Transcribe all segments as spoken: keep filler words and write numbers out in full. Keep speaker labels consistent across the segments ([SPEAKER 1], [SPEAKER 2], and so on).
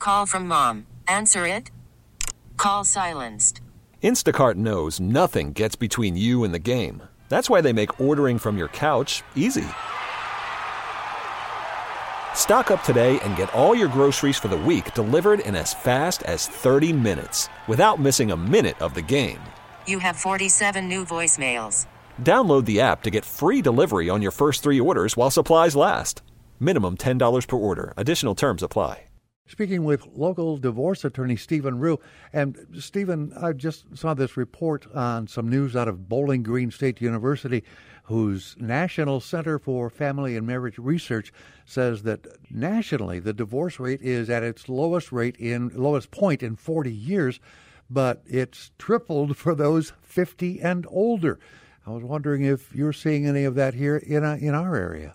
[SPEAKER 1] call from mom. Answer it. Call silenced.
[SPEAKER 2] Instacart knows nothing gets between you and the game. That's why they make ordering from your couch easy. Stock up today and get all your groceries for the week delivered in as fast as thirty minutes without missing a minute of the game.
[SPEAKER 1] You have forty-seven new voicemails.
[SPEAKER 2] Download the app to get free delivery on your first three orders while supplies last. Minimum ten dollars per order. Additional terms apply.
[SPEAKER 3] Speaking with local divorce attorney Stephen Rue. And Stephen, I just saw this report on some news out of Bowling Green State University, whose National Center for Family and Marriage Research says that nationally the divorce rate is at its lowest rate in lowest point in forty years, but it's tripled for those fifty and older. I was wondering if you're seeing any of that here in uh, in our area.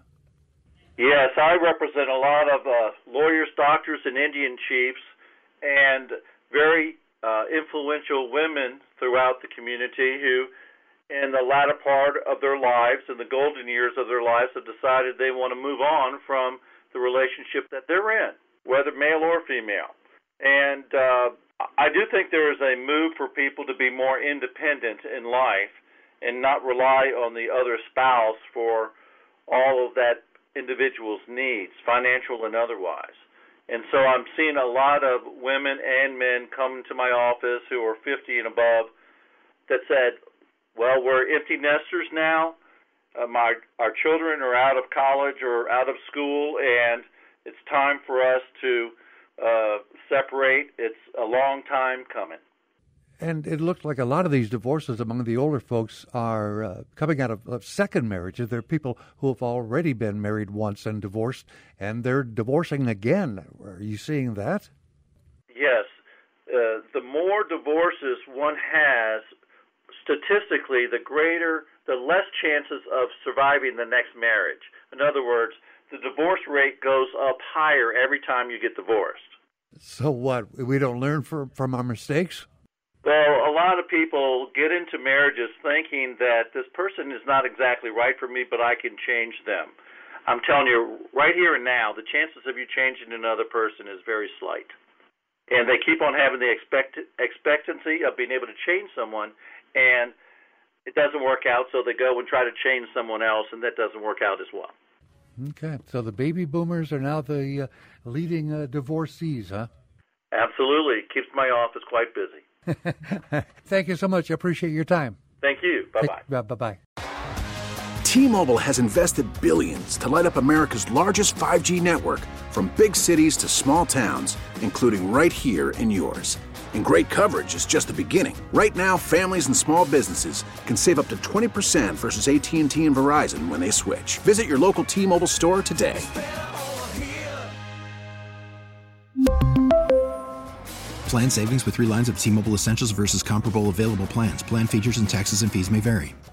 [SPEAKER 4] Yes, I represent a lot of uh, lawyers, doctors, and Indian chiefs, and very uh, influential women throughout the community who, in the latter part of their lives, in the golden years of their lives, have decided they want to move on from the relationship that they're in, whether male or female. And uh, I do think there is a move for people to be more independent in life and not rely on the other spouse for all of that individual's needs, financial and otherwise. And so I'm seeing a lot of women and men come to my office who are fifty and above that said, well, we're empty nesters now. Uh, my our children are out of college or out of school, and it's time for us to uh, separate. It's a long time coming.
[SPEAKER 3] And it looks like a lot of these divorces among the older folks are uh, coming out of, of second marriages. There are people who have already been married once and divorced, and they're divorcing again. Are you seeing that?
[SPEAKER 4] Yes. Uh, the more divorces one has, statistically, the greater, the less chances of surviving the next marriage. In other words, the divorce rate goes up higher every time you get divorced.
[SPEAKER 3] So what? We don't learn from, from our mistakes?
[SPEAKER 4] Well, a lot of people get into marriages thinking that this person is not exactly right for me, but I can change them. I'm telling you, right here and now, the chances of you changing another person is very slight. And they keep on having the expect expectancy of being able to change someone, and it doesn't work out, so they go and try to change someone else, and that doesn't work out as well.
[SPEAKER 3] Okay, so the baby boomers are now the uh, leading uh, divorcees, huh?
[SPEAKER 4] Absolutely. Keeps my office quite busy.
[SPEAKER 3] Thank you so much. I appreciate your time.
[SPEAKER 4] Thank you. Bye-bye.
[SPEAKER 3] Bye-bye.
[SPEAKER 5] T-Mobile has invested billions to light up America's largest five G network, from big cities to small towns, including right here in yours. And great coverage is just the beginning. Right now, families and small businesses can save up to twenty percent versus A T and T and Verizon when they switch. Visit your local T-Mobile store today.
[SPEAKER 6] Plan savings with three lines of T-Mobile Essentials versus comparable available plans. Plan features and taxes and fees may vary.